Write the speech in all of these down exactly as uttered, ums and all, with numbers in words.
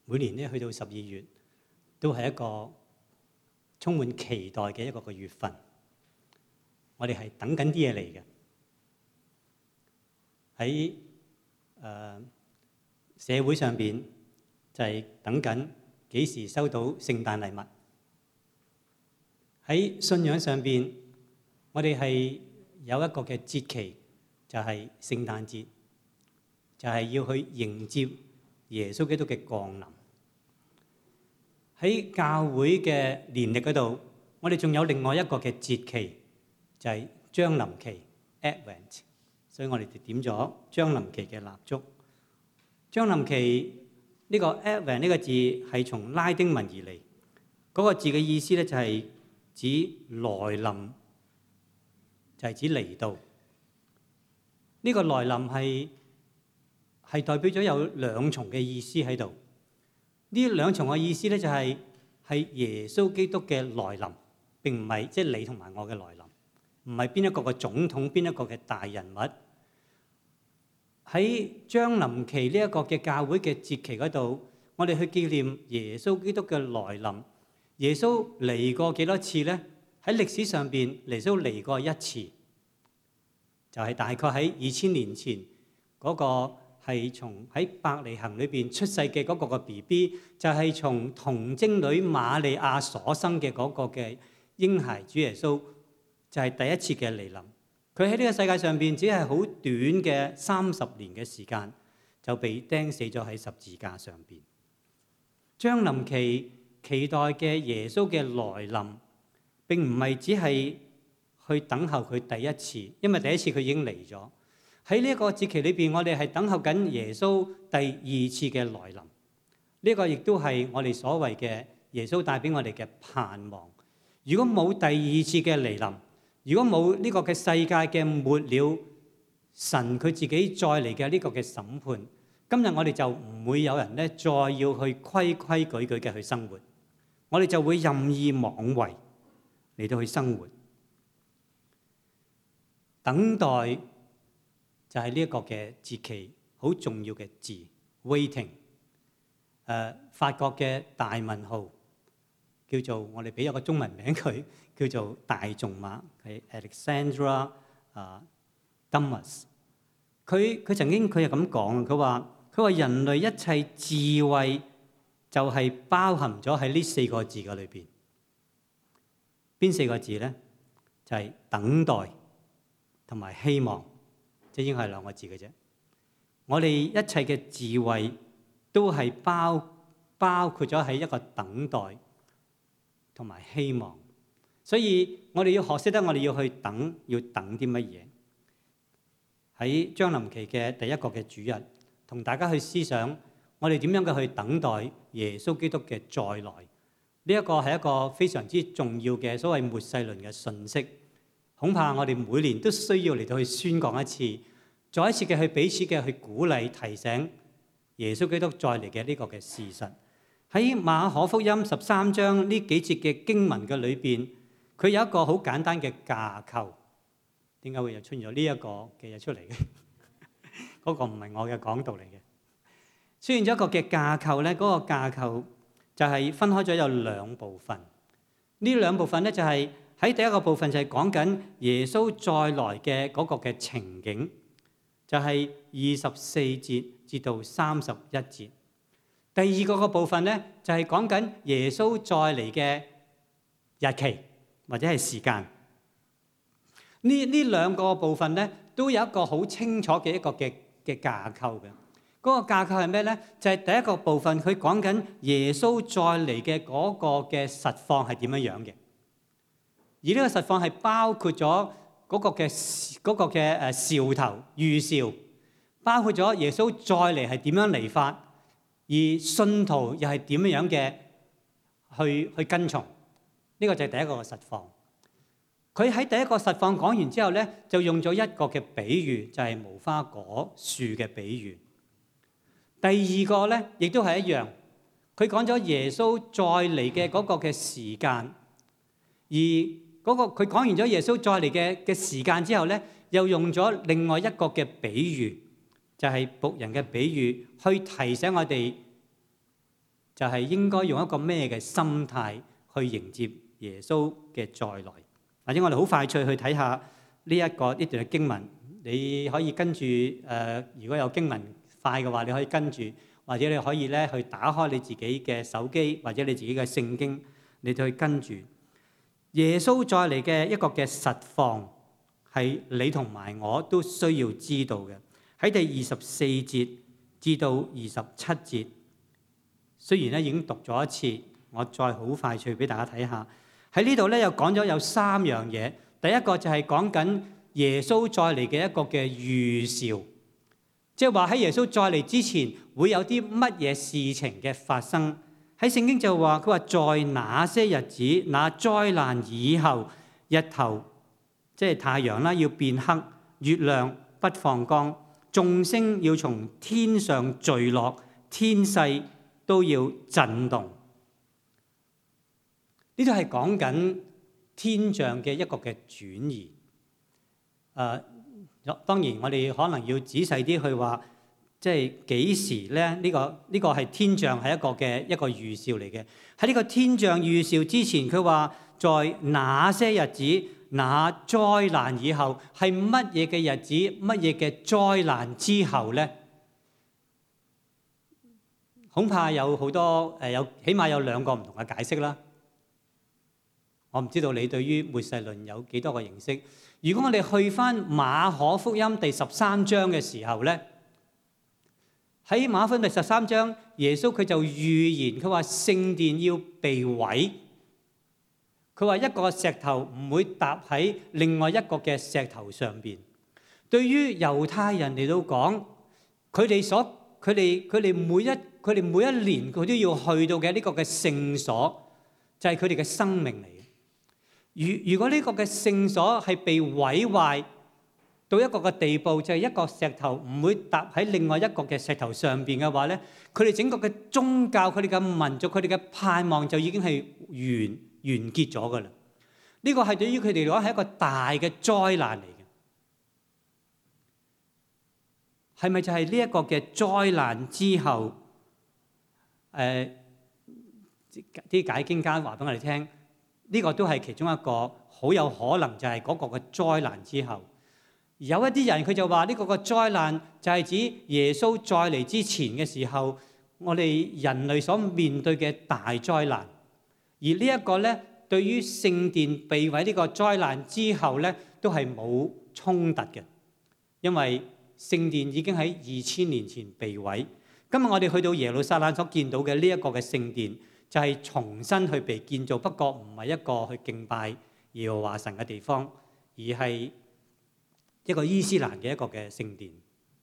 每年咧去到十二月，都係一個充滿期待嘅一個個月份。我哋係等緊啲嘢嚟嘅。喺誒社會上邊就係等緊幾時收到聖誕禮物。喺信仰上邊，我哋係有一個嘅節期，就係聖誕節，就係要去迎接耶穌基督嘅降臨。喺教會嘅年曆嗰度，我哋仲有另外一個嘅節期，就係將臨期 Advent， 所以我哋就點咗將臨期嘅蠟燭。將臨期呢個 Advent 呢個字係從拉丁文而嚟，嗰個字嘅意思咧就係指來臨，就係指嚟到。呢個來臨係係代表咗有兩重嘅意思喺度。呢兩重嘅意思咧就係係耶穌基督嘅來臨，並唔係即係你同埋我嘅來臨，唔係邊一個嘅總統，邊一個嘅大人物。喺將臨期呢一個嘅教會嘅節期嗰度，我哋去紀念耶穌基督嘅來臨。耶穌嚟過幾多次咧？喺歷史上邊，耶穌嚟過一次，就係大概喺二千年前嗰個。係從喺伯利恆裏邊出世嘅嗰個個 B B， 就係從童貞女瑪利亞所生嘅嗰個嘅嬰孩主耶穌，就係第一次嘅嚟臨。佢喺呢個世界上邊只係好短嘅三十年嘅時間，就被釘死咗喺十字架上邊。將臨期期待嘅耶穌嘅來臨，並唔係只係去等候佢第一次，因為第一次佢已經嚟咗。喺呢一個節期裏邊，我哋係等候緊耶穌第二次嘅來臨。呢個亦都係我哋所謂嘅耶穌帶俾我哋嘅盼望。如果冇第二次嘅嚟臨，如果冇呢個嘅世界嘅末了，神佢自己再嚟嘅呢個嘅審判，今日我哋就唔會有人咧再要去規規矩矩嘅去生活，我哋就會任意妄為嚟到去生活，等待。就係呢一個嘅節期好重要嘅字 waiting。誒，法國嘅大文豪叫做我哋俾一個中文名佢，叫做大仲馬，係 Alexandra 啊 Dumas。佢佢曾經佢係咁講，佢話佢話人類一切智慧就係包含咗喺呢四個字嘅裏邊。邊四個字咧？就係等待同埋希望。即係應該係兩個字嘅啫。我哋一切嘅智慧都係包包括咗喺一個等待同埋希望，所以我哋要學識得我哋要去等，要等啲乜嘢？喺將臨期嘅第一個嘅主日，同大家去思想我哋點樣嘅去等待耶穌基督嘅再來。呢一個係一個非常之重要嘅所謂末世論嘅訊息。恐怕我哋每年都需要嚟到去宣講一次，再一次嘅去彼此嘅去鼓勵提醒耶穌基督再嚟嘅呢個嘅事實。喺馬可福音十三章呢幾節嘅經文嘅裏邊，佢有一個好簡單嘅架構。點解會又出現咗呢一個嘅嘢出嚟嘅？嗰個唔係我嘅講道嚟嘅。出現咗一個嘅架構咧，嗰個架構就係分開咗有兩部分。呢兩部分咧就係。喺第一個部分就係講緊耶穌再來嘅嗰個嘅情景，就係二十四節至到三十一節。第二個個部分咧就係講緊耶穌再嚟嘅日期或者係時間。呢呢兩個部分咧都有一個好清楚嘅一個嘅嘅架構嘅。嗰個架構係咩咧？就係第一個部分佢講緊耶穌再嚟嘅嗰個嘅實況係點樣樣嘅。而呢個實況係包括咗嗰個嘅嗰個嘅誒兆頭預兆，包括咗耶穌再嚟係點樣嚟法，而信徒又係點樣嘅去去跟從。呢個就係第一個嘅實況。佢喺第一個實況講完之後咧，就用咗一個嘅比喻，就係無花果樹嘅比喻。第二個咧，亦都係一樣，佢講咗耶穌再嚟嘅嗰個嘅時間，而嗰個佢講完咗耶穌再嚟嘅嘅時間之後咧，又用咗另外一個嘅比喻，就係僕人嘅比喻，去提醒我哋就係應該用一個咩嘅心態去迎接耶穌嘅再來。或者我哋好快脆去睇下呢一個呢段嘅經文，你可以跟住誒、呃，如果有經文快嘅話，你可以跟住，或者你可以咧去打開你自己嘅手機或者你自己嘅聖經，你就去跟住耶穌再嚟嘅一個嘅實況，係你同埋我都需要知道嘅。喺第二十四節至到二十七節，雖然咧已經讀咗一次，我再好快脆俾大家睇下。喺呢度咧又講咗有三樣嘢。第一個就係講緊耶穌再嚟嘅一個嘅預兆，即係話喺耶穌再嚟之前會有啲乜嘢事情嘅發生。喺聖經就話佢話在那些日子，那災難以後，日頭即係太陽啦要變黑，月亮不放光，眾星要從天上墜落，天勢都要震動。呢度係講緊天象嘅一個嘅轉移。誒、呃，當然我哋可能要仔細啲去話，即係幾時咧？呢、這個呢、這個係天象係一個嘅一個預兆嚟嘅。喺呢個天象預兆之前，佢話在那些日子，那災難以後係乜嘢嘅日子？乜嘢嘅災難之後咧？恐怕有好多誒，有起碼有兩個唔同嘅解釋啦。我唔知道你對於末世論有幾多個認識。如果我哋去返馬可福音第十三章嘅時候咧，喺馬可福音第十三章，耶穌佢就預言，佢話聖殿要被毀。佢話一個石頭唔會搭喺另外一個嘅石頭上邊。對於猶太人嚟到講，佢哋所佢哋佢哋每一佢哋每一年佢都要去到嘅呢個嘅聖所，就係佢哋嘅生命嚟。如如果呢個嘅聖所係被毀壞到一個嘅地步，就係一個石頭唔會搭喺另外一個嘅石頭上邊嘅話咧，佢哋整個嘅宗教、佢哋嘅民族、佢哋嘅盼望就已經係完完結咗噶啦。呢個係對於佢哋嚟講係一個大嘅災難嚟嘅。係咪就係呢一個嘅災難之後？誒、呃，啲解經家話俾我哋聽。呢個都係其中一個好有可能就係嗰個嘅災難之後。有一啲人佢就話呢個嘅災難就係指耶穌再嚟之前嘅時候，我哋人類所面對嘅大災難。而呢一個咧，對於聖殿被毀呢個災難之後咧，都係冇衝突嘅，因為聖殿已經喺二千年前被毀。今日我哋去到耶路撒冷所見到嘅呢一個嘅聖殿，就係重新去被建造，不過唔係一個去敬拜耶和華神嘅地方，而係一個伊斯蘭嘅一個嘅聖殿。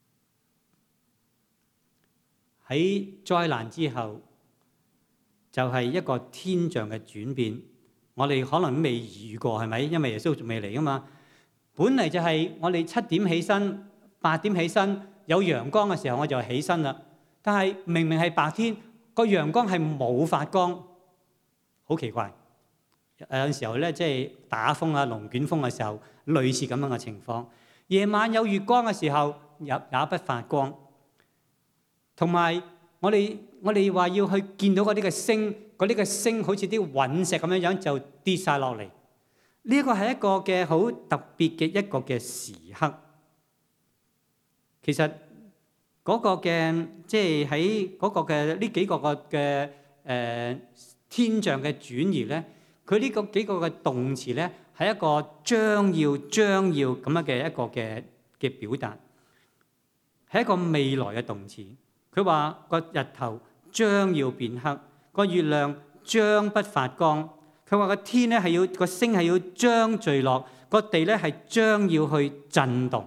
喺災難之後，就係一個天象嘅轉變。我哋可能未遇過，係咪？因為耶穌仲未嚟啊嘛。本嚟就係我哋七點起身，八點起身，有陽光嘅時候我就起身啦。但係明明係白天，個陽光係冇發光，好奇怪。有陣時候咧，即係打風啊、龍捲風嘅時候，類似咁樣嘅情況。夜晚有月光嘅時候，也也不發光。同埋我哋我哋話要去見到嗰啲嘅星，嗰啲嘅星好似啲隕石咁樣樣就跌晒落嚟。呢一個係一個嘅好特別嘅一個嘅時刻。其實嗰個嘅即係喺嗰個嘅呢幾個個嘅誒天象嘅轉移咧，佢呢個幾個嘅動詞咧係一個將要將要咁樣嘅一個嘅嘅表達，係一個未來嘅動詞。佢話個日頭將要變黑，個月亮將不發光。佢話個天咧係要個星係要將墜落，個地咧係將要去震動。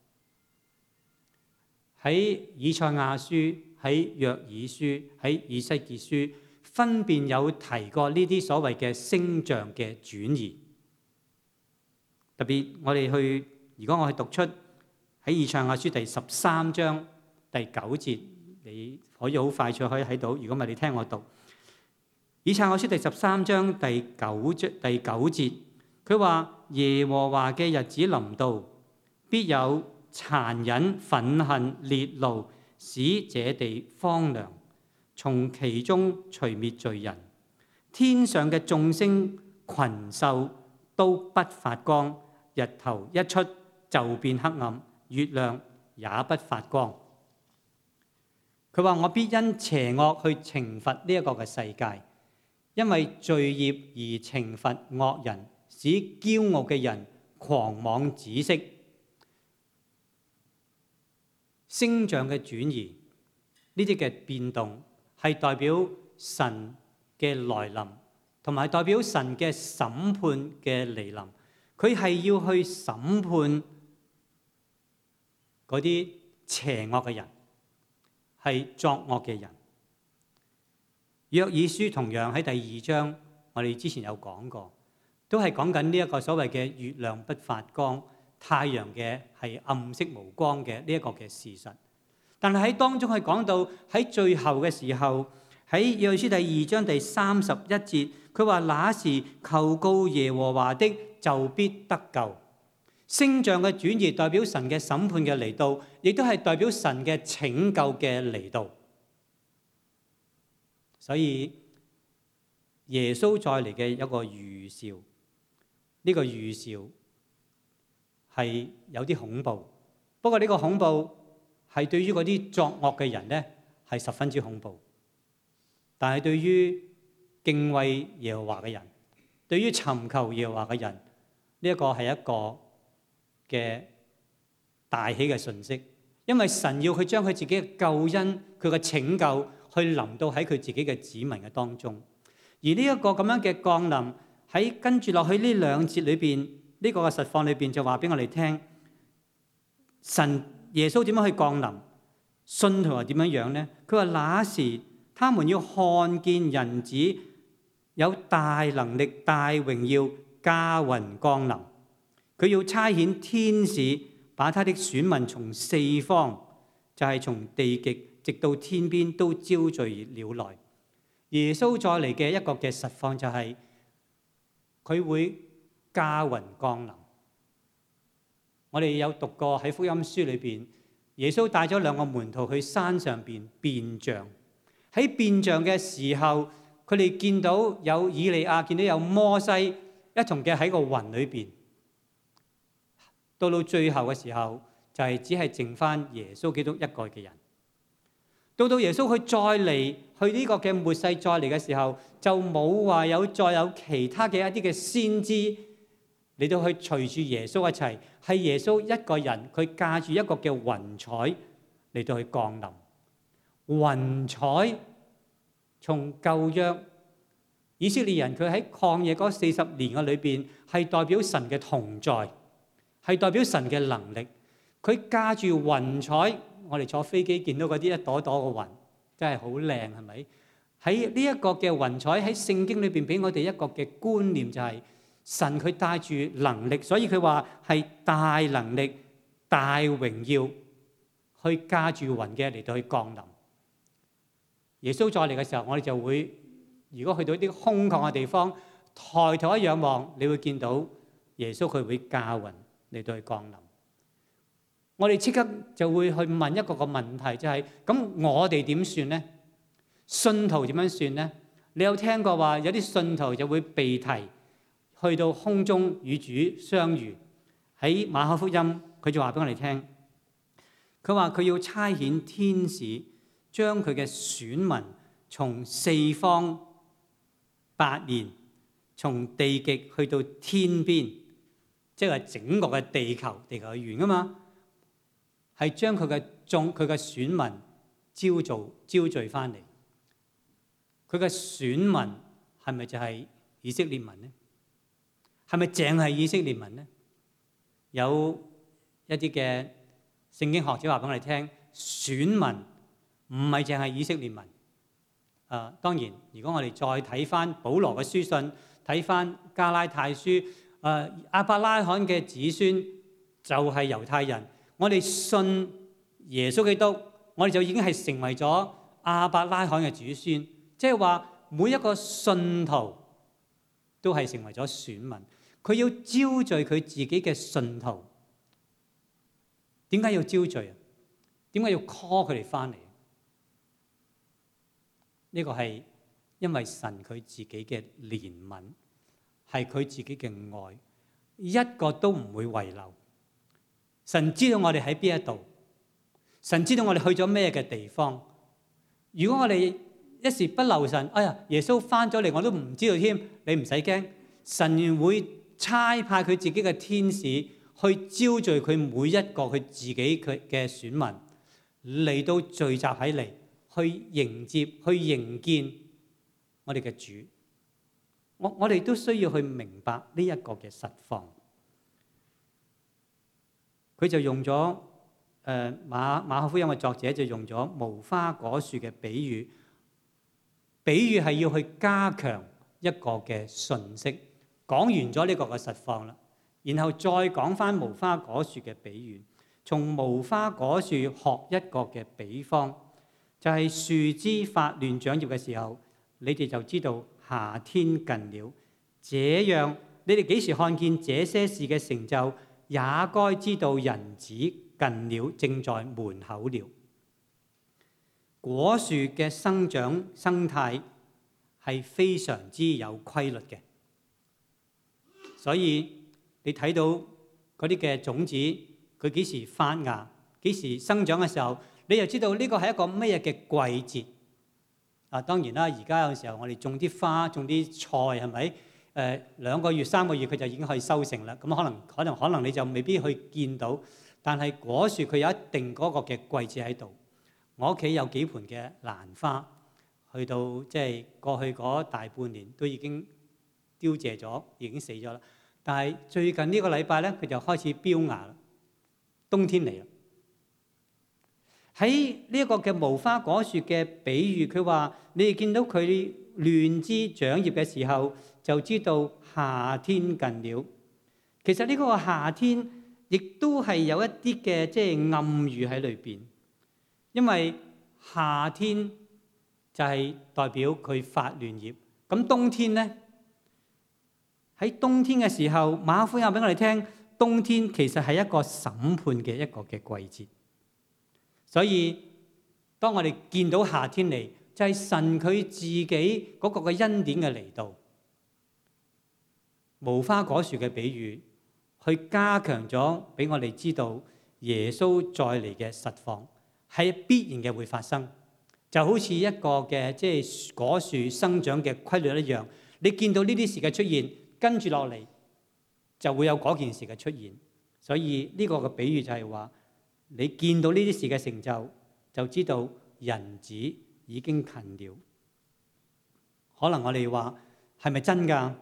喺以賽亞書、喺約珥書、喺以西結書，分別有提過呢啲所謂嘅星象嘅轉移。特別我哋去，如果我去讀出喺以賽亞書第十三章第九節，你可以好快脆可以睇到。如果唔係你聽我讀，以賽亞書第十三章第九章第九節，佢話耶和華嘅日子臨到，必有殘忍、憤恨、烈怒，使這地荒涼。 從其中除滅罪人。天上嘅眾星群獸都不發光，日頭一出就變黑暗，月亮也不發光。佢話：我必因邪惡去懲罰呢一個嘅世界，因為罪孽而懲罰惡人，使驕傲嘅人狂妄止息。星象嘅轉移，呢啲嘅變動係代表神嘅來臨，同埋代表神嘅審判嘅嚟臨。佢係要去審判嗰啲邪惡嘅人，係作惡嘅人。約珥書同樣喺第二章，我哋之前有講過，都係講緊呢一個所謂嘅月亮不發光，太陽嘅係暗色無光嘅呢一個嘅事實。但係喺當中係講到喺最後嘅時候，喺約珥書第二章第三十一節，佢話：那時求告耶和華的就必得救。星象嘅轉移代表神嘅審判嘅嚟到，亦都係代表神嘅拯救嘅嚟到。所以耶穌再嚟嘅一個預兆，呢個預兆係有啲恐怖。不過呢個恐怖係對於嗰啲作惡嘅人咧係十分之恐怖，但係對於敬畏耶和華嘅人，對於尋求耶和華嘅人，呢一個係一個嘅大喜嘅訊息，因為神要去將佢自己嘅救恩、佢嘅拯救去臨到喺佢自己嘅子民嘅當中。而呢一個咁樣嘅降臨喺跟住落去呢兩節裏邊，呢個嘅實況裏邊就話俾我哋聽，神耶穌點樣去降臨，信徒係點樣樣呢？佢話：那時他們要看見人子有大能力、大榮耀、駕雲降臨。佢要差遣天使，把他的選民從四方，就係從地極直到天邊都招聚了來。耶穌再嚟嘅一個嘅實況就係佢會駕雲降臨。我哋有讀過喺福音書裏邊，耶穌帶咗兩個門徒去山上邊變像。喺變像嘅時候，佢哋見到有以利亞，見到有摩西一同嘅喺個雲裏邊。到到最後嘅時候，就係只係剩翻耶穌基督一個嘅人。到到耶穌佢再嚟去呢個嘅末世再嚟嘅時候，就冇話有再有其他嘅一啲嘅先知嚟到去隨住耶穌一齊，係耶穌一個人，佢駕住一個嘅雲彩嚟到去降臨。雲彩從舊約以色列人佢喺曠野嗰四十年嘅裏邊，係代表神嘅同在，係代表神嘅能力。佢駕住雲彩，我哋坐飛機見到嗰啲一朵朵嘅雲，真係好靚，係咪？喺呢一個嘅雲彩喺聖經裏邊俾我哋一個嘅觀念，就係神佢帶住能力，所以佢話係大能力、大榮耀去駕住雲嘅嚟到去降臨。耶穌再嚟嘅時候，我哋就會，如果去到一啲空曠嘅地方，抬頭一仰望，你會見到耶穌佢會駕雲嚟到去降臨。我哋即刻就會去問一個個問題，就係咁我哋點算呢？信徒點樣算呢？你有聽過話有啲信徒就會被提去到空中與主相遇。喺馬可福音佢就話俾我哋聽，佢話佢要差遣天使將佢嘅選民從四方八面，從地極去到天邊，即係整個嘅地球，地球係圓噶嘛，係將佢嘅眾佢嘅選民招造招聚翻嚟。佢嘅選民係咪就係以色列民呢？係咪淨係以色列民呢？有一啲嘅聖經學者話俾我哋聽，選民唔係淨係以色列民。啊，當然，如果我哋再睇翻保羅嘅書信，睇翻加拉太書，啊亞伯拉罕嘅子孫就係猶太人。我哋信耶穌基督，我哋就已經係成為咗亞伯拉罕嘅子孫。即係話每一個信徒都係成為咗選民，佢要招聚佢自己嘅信徒。點解要招聚啊？點解要 call 佢哋翻嚟？ 呢個係因為神佢自己嘅憐憫，係佢自己嘅愛，一個都唔會遺留。神知道我哋喺邊一度，神知道我哋去咗咩嘅地方。如果我哋一時不留神，哎呀，耶穌翻咗嚟我都唔知道添，你唔使驚，神會差派佢自己嘅天使去招聚佢每一個佢自己佢嘅選民嚟到聚集喺嚟，去迎接、去迎見我哋嘅主。我我哋都需要去明白呢一個嘅實況。佢就用咗誒、呃、馬馬可福音嘅作者就用咗無花果樹嘅比喻，比喻係要去加強一個嘅信息。講完咗呢個嘅實況啦，然後再講翻無花果樹嘅比喻，從無花果樹學一個嘅比方，就係、是、樹枝發亂長葉嘅時候，你哋就知道夏天近了。這樣你哋幾時看見這些事嘅成就，也該知道人子近了，正在門口了。果樹嘅生長生態係非常之有規律嘅，所以你睇到嗰啲嘅種子，佢幾時發芽、幾時生長嘅時候，你就知道呢個係一個咩嘅季節。啊，當然啦，而家有時候我哋種啲花、種啲菜，係咪？誒、呃、兩個月、三個月佢就已經可以收成啦。咁可能可能可能你就未必去見到，但係果樹佢有一定嗰個嘅季節喺度。我屋企有幾盆嘅蘭花，去到即係過去嗰大半年都已經凋謝咗，已經死咗啦。但係最近呢個禮拜咧，佢就開始飆芽啦。冬天嚟啦。喺呢一個嘅無花果樹嘅比喻，佢話你哋見到佢亂枝長葉嘅時候，就知道夏天近了。其實呢個夏天亦都係有一啲嘅即係暗語喺裏邊，因為夏天就係代表佢發亂葉。咁冬天咧，喺冬天嘅時候，馬可福音俾我哋聽，冬天其實係一個審判嘅一個嘅季節。所以當我哋見到夏天嚟，就係神佢自己嗰個嘅恩典嘅嚟到。無花果樹嘅比喻，去加強咗俾我哋知道耶穌再嚟嘅實況係必然嘅會發生，就好似一個嘅即係果樹生長嘅規律一樣。你見到呢啲事嘅出現，跟住落嚟就會有嗰件事嘅出現。所以呢個嘅比喻就係話，你見到呢啲事嘅成就，就知道人子已經近了。可能我哋話係咪真㗎？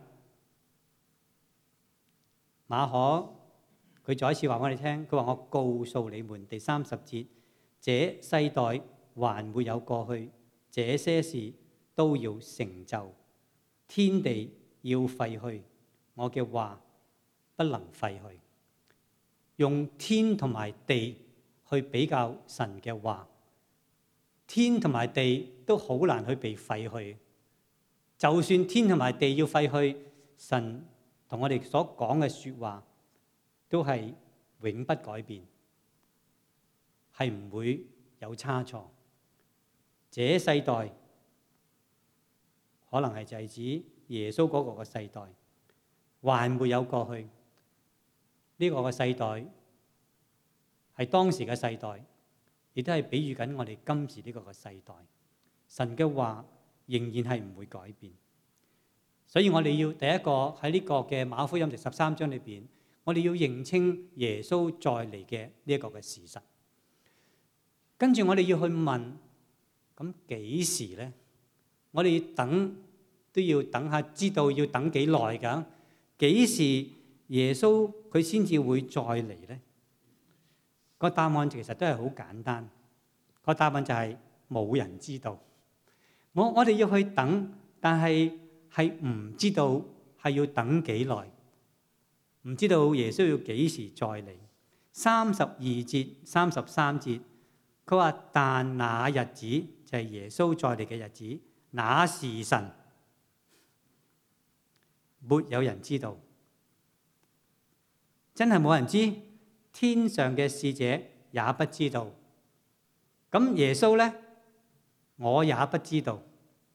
馬可佢再一次話我哋聽，佢話我告訴你們，第三十節，這世代還沒有過去，這些事都要成就，天地要廢去，我嘅話不能廢去。用天同埋地去比較神嘅話，天同埋地都好難去被廢去。就算天同埋地要廢去，神同我哋所講嘅説話都係永不改變，係唔會有差錯。這世代可能係就係指耶穌嗰個嘅世代，還沒有過去。呢、這個嘅世代係當時嘅世代，亦都係比喻緊我哋今時呢個嘅世代。神嘅話仍然係唔會改變。所以我哋要第一個喺呢個嘅馬可福音第十三章裏邊，我哋要認清耶穌再嚟嘅呢一個嘅事實。跟住我哋要去問，咁幾時咧？我哋要等都要等下，知道要等幾耐㗎？幾時耶穌佢先至會再嚟咧？個答案其實都係好簡單。個答案就係冇人知道。我我哋要去等，但係係唔知道係要等幾耐，唔知道耶穌要幾時再嚟。三十二節、三十三節，佢話：但那日子就係耶穌再嚟嘅日子，那時辰沒有人知道，真係冇人知，天上嘅使者也不知道。咁耶穌咧，我也不知道。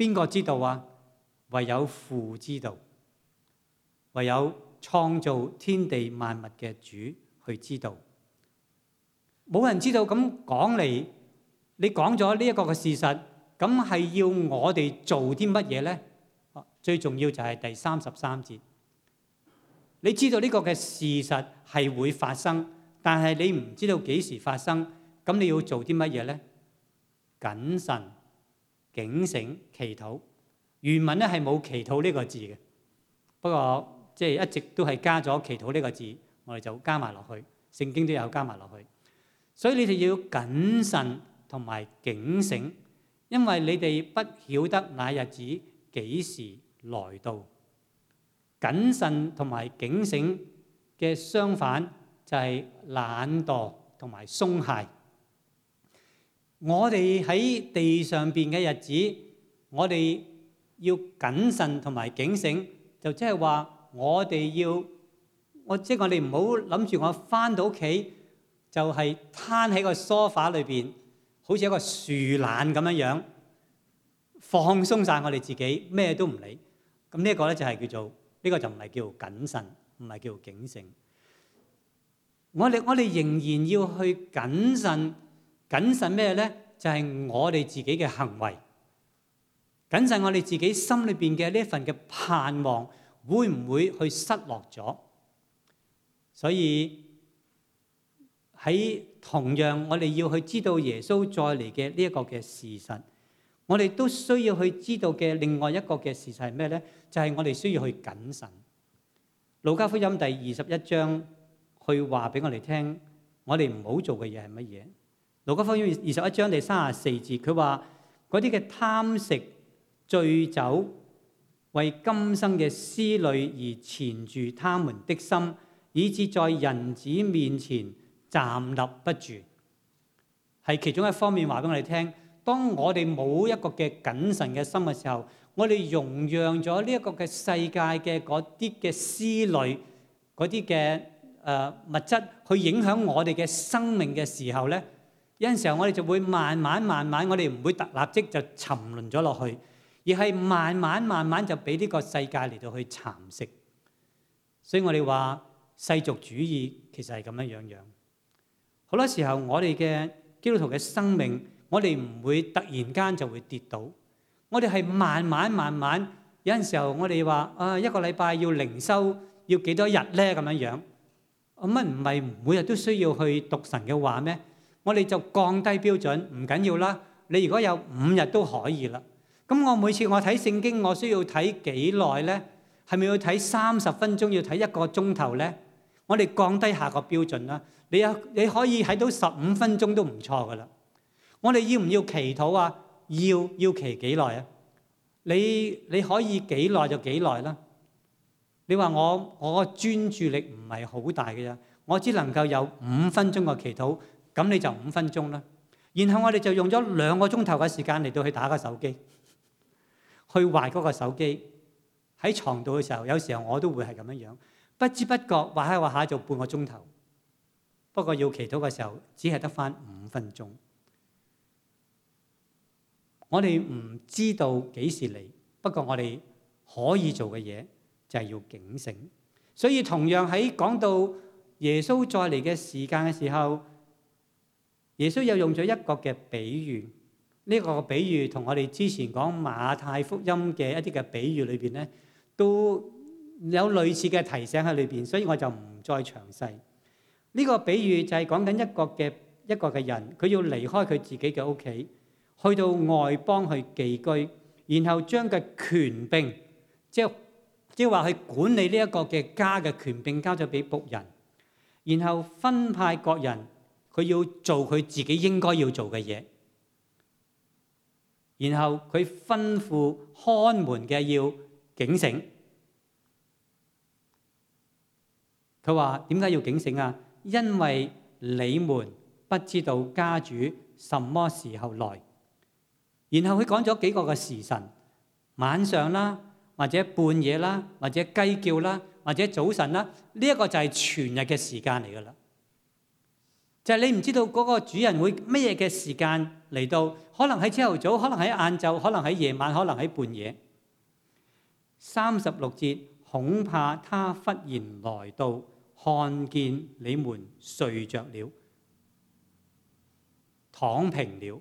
邊個知道啊？唯有父知道，唯有創造天地萬物嘅主去知道。冇人知道。咁講嚟，你講咗呢一個嘅事實，咁係要我哋做啲乜嘢呢？最重要就係第三十三節，你知道呢個嘅事實係會發生，但係你唔知道幾時發生，咁你要做啲乜嘢呢？謹慎、警醒、祈禱。原文咧係冇祈禱呢個字嘅，不過即係一直都係加咗祈禱呢個字，我哋就加埋落去，聖經都有加埋落去。所以你哋要謹慎同埋警醒，因為你哋不曉得那日子幾時來到。謹慎同埋警醒嘅相反就係懶惰同埋鬆懈。我哋喺地上邊嘅日子，我哋要謹慎同埋警醒，就即係話我哋要，我即係我哋唔好諗住我返到屋企就係攤喺個梳化裏邊，好似一個樹懶咁樣樣，放鬆晒我哋自己，咩都唔理。咁呢一個咧就係叫做，呢個就唔係叫做謹慎，唔係叫做警醒。我哋我哋仍然要去謹慎，謹慎咩咧？就係我哋自己嘅行為。謹慎我哋自己心裏邊嘅呢一份嘅盼望，會唔會去失落咗？所以喺同樣，我哋要去知道耶穌再嚟嘅呢一個嘅事實，我哋都需要去知道嘅另外一個嘅事實係咩咧？就係我哋需要去謹慎。路加福音第二十一章去話俾我哋聽，我哋唔好做嘅嘢係乜嘢？路加福音二十一章第三十四節，佢話嗰啲嘅貪食、醉酒，為今生嘅思慮而纏住他們的心，以致在人子面前站立不住。係其中一方面話俾我哋聽，當我哋冇一個嘅謹慎嘅心嘅時候，我哋容讓咗呢一個嘅世界嘅嗰啲嘅思慮、嗰啲嘅誒物質去影響我哋嘅生命嘅時候咧，有陣時候我哋就會慢慢慢慢，我哋唔會特立即就沉淪咗落去。而係慢慢慢慢就俾呢個世界嚟到去蠶食，所以我哋話世俗主義其實係咁樣樣樣。好多時候我哋嘅基督徒嘅生命，我哋唔會突然間就會跌倒，我哋係慢慢慢慢。有陣時候我哋話啊，一個禮拜要靈修要幾多日咧咁樣樣，咁乜唔係每日都需要去讀神嘅話咩？我哋就降低標準，唔緊要啦。你如果有五日都可以啦。咁我每次我睇聖經，我需要睇幾耐咧？係咪要睇三十分鐘？要睇一個鐘頭咧？我哋降低下個標準啦。你有你可以睇到十五分鐘都唔錯噶啦。我哋要唔要祈禱啊？要，要祈幾耐啊？你你可以幾耐就幾耐啦。你話我我專注力唔係好大嘅啫，我只能夠有五分鐘嘅祈禱，咁你就五分鐘啦。然後我哋就用咗兩個鐘頭嘅時間嚟到去打個手機。去壞嗰個手機，喺床度嘅時候，有時候我都會係咁樣樣，不知不覺畫下畫下就半個鐘頭。不過要祈禱嘅時候，只係得返五分鐘。我哋唔知道幾時嚟，不過我哋可以做嘅嘢就係要警醒。所以同樣喺講到耶穌再嚟嘅時間嘅時候，耶穌又用咗一個嘅比喻。呢個比喻同我哋之前講馬太福音嘅一啲嘅比喻裏邊咧，都有類似嘅提醒喺裏邊，所以我就唔再詳細。呢個比喻就係講緊一個嘅一個嘅人，佢要離開佢自己嘅屋企，去到外邦去寄居，然後將嘅權柄，即係即係話去管理呢一個嘅家嘅權柄交咗俾僕人，然後分派各人，佢要做佢自己應該要做嘅嘢。然後佢吩咐看門嘅要警醒。佢話點解要警醒啊？因為你們不知道家主什麼時候來。然後佢講咗幾個嘅時辰，晚上啦，或者半夜啦，或者雞叫啦，或者早晨啦。呢一個就係全日嘅時間嚟㗎啦。 就係你唔知道嗰個主人會乜嘢嘅時間嚟到，可能喺朝頭早，可能喺晏晝，可能喺夜晚，可能喺半夜。三十六節，恐怕他忽然來到，看見你們睡着了，躺平了，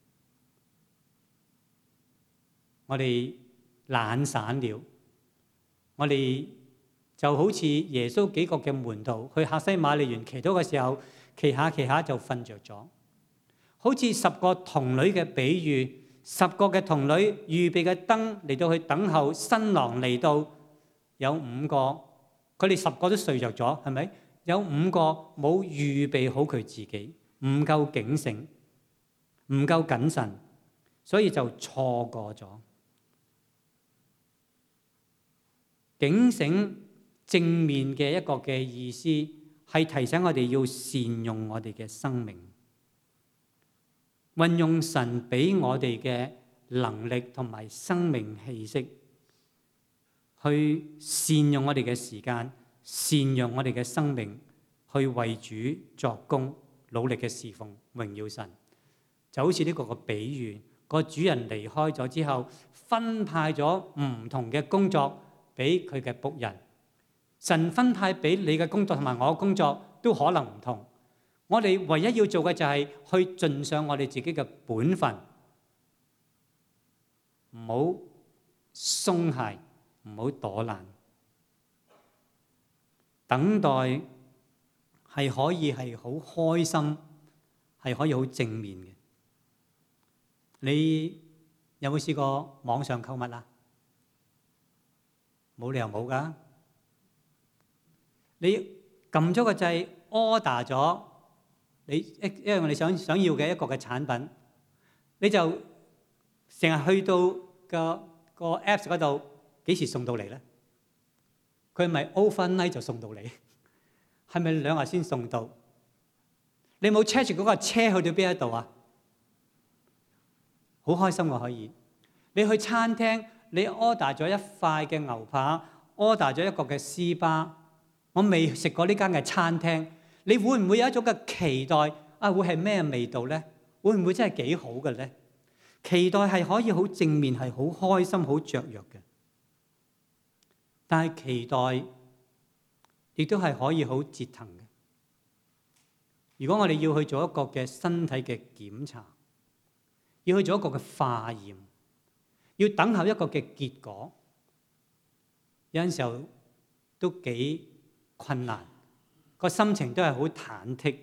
我哋懶散了，我哋就好似耶穌幾個嘅門徒去客西馬尼園祈禱嘅時候，祈下祈下就瞓着咗，好似十個童女嘅比喻，十個嘅童女預備嘅燈嚟到去等候新郎嚟到，有五個，佢哋十個都睡着咗，係咪？有五個冇預備好佢自己，唔夠警醒，唔夠謹慎，所以就錯過咗。警醒正面嘅一個嘅意思係提醒我哋要善用我哋嘅生命，運用神俾我哋嘅能力同埋生命氣息，去善用我哋嘅時間，善用我哋嘅生命，去為主作工，努力嘅侍奉，榮耀神。就好似呢個個比喻，個主人離開咗之後，分派咗唔同嘅工作俾佢嘅僕人。神分派俾你嘅工作同埋我嘅工作都可能唔同，我哋唯一要做嘅就係去盡上我哋自己嘅本分，唔好鬆懈，唔好躲懶。等待係可以係好開心，係可以好正面嘅。你有冇試過網上購物啊？冇理由冇㗎。你撳咗個掣 order 咗你一一樣你想想要嘅一個嘅產品，你就成日去到個個 Apps 嗰度，幾時送到嚟咧？佢咪 overnight 就送到嚟？係咪兩日先送到？你冇 check 住嗰個車去到邊一度啊？好開心喎，可以。你去餐廳，你 order 咗一塊嘅牛扒 ，order 咗一個嘅絲巴。我未食過呢間嘅餐廳，你會唔會有一種嘅期待啊？會係咩味道咧？會唔會真係幾好嘅咧？期待係可以好正面，係好開心、好雀躍嘅。但係期待亦都係可以好折騰嘅。如果我哋要去做一個嘅身體嘅檢查，要去做一個嘅化驗，要等候一個嘅結果，有陣時候都幾困難，個心情都係好忐忑。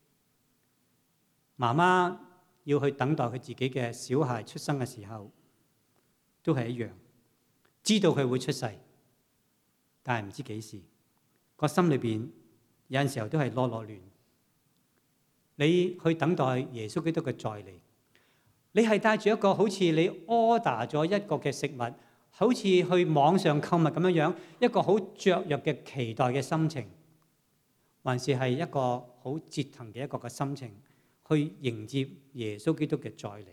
媽媽要去等待佢自己嘅小孩出生嘅時候，都係一樣，知道佢會出世，但係唔知幾時，個心裏邊有陣時候都係囉囉亂。你去等待耶穌基督嘅再嚟，你係帶住一個好似你 order 咗一個嘅食物，好似去網上購物咁樣樣，一個好雀躍嘅期待嘅心情，還是係一個好折騰嘅一個嘅心情，去迎接耶穌基督嘅再嚟？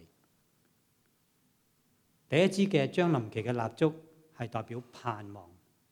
第一支嘅將臨期嘅蠟燭係代表盼望。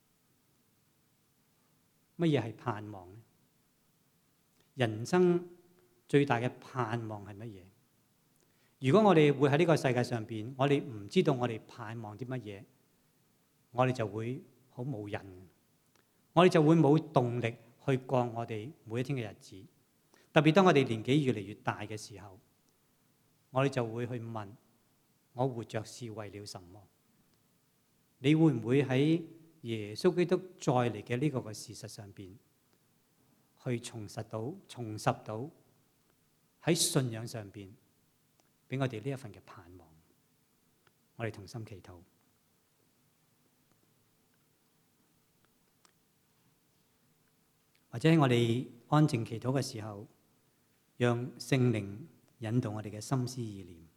乜嘢係盼望呢？人生最大嘅盼望係乜嘢？如果我哋會喺呢個世界上邊，我哋唔知道我哋盼望啲乜嘢，我哋就會好冇癮，我哋就會冇動力去過我哋每一天嘅日子。特別當我哋年紀越嚟越大嘅時候，我哋就會去問：我活着是為了什麼？你會唔會喺耶穌基督再嚟嘅呢個嘅事實上邊，去重拾到、重拾到喺信仰上邊俾我哋呢一份嘅盼望？我哋同心祈禱，或者喺我哋安靜祈禱嘅時候，讓聖靈引導我哋嘅心思意念。